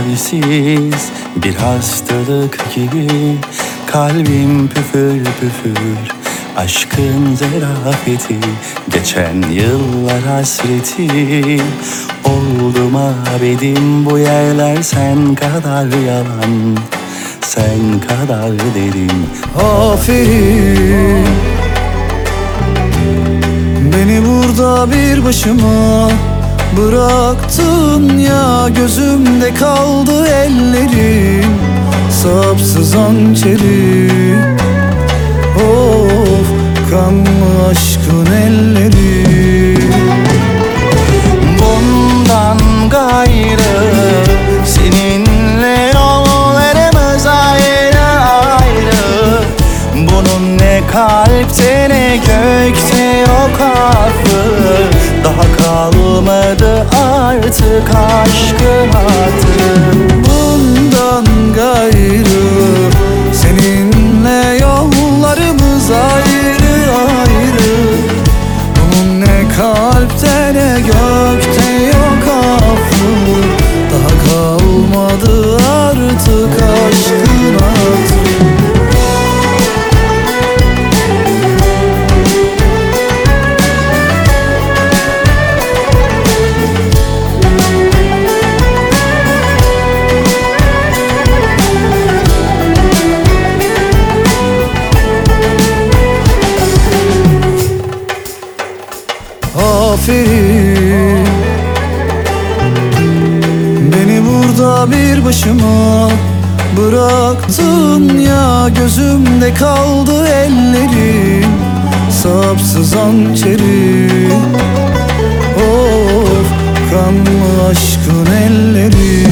Tedavisiz bir hastalık gibi kalbim püfür püfür. Aşkın zerafeti, geçen yıllar hasreti. Oldum abedim, bu yerler sen kadar yalan, sen kadar derin. Aferin, beni burada bir başıma bıraktın ya. Gözümde kaldı ellerin, sapsız hançeri. Of, kanlı aşkın elleri. Bundan gayrı seninle yollarımız ayrı ayrı. Bunun ne kalpte ne gökte yok affı. Daha kalmadı artık aşkın hatırı. Bundan gayrı seninle yollarımız ayrı ayrı. Bunun ne kalpte ne gökte yok affı. Daha kalmadı artık aşkın hatırı. Aferin, beni burada bir başıma bıraktın ya. Gözümde kaldı ellerin, sapsız hançeri. Of, kanlı aşkın elleri.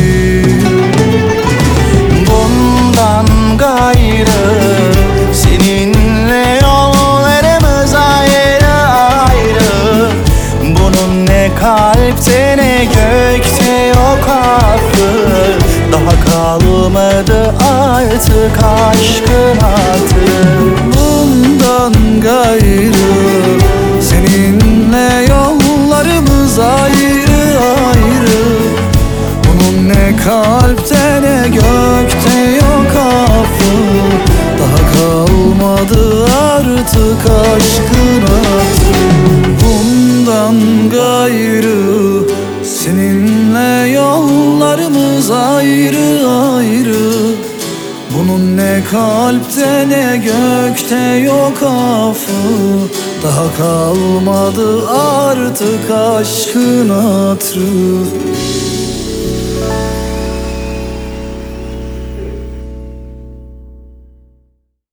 Bundan gayrı seninle yollarımız ayrı ayrı. Bunun ne kalpte ne gökte yok affı. Daha kalmadı artık aşkın hatırı. Bundan gayrı seninle yollarımız ayrı ayrı. Bunun ne kalpte ne gökte yok affı. Daha kalmadı artık aşkın hatırı. Bundan gayrı seninle yollarımız ayrı ayrı. Bunun ne kalpte ne gökte yok affı. Daha kalmadı artık aşkın hatırı.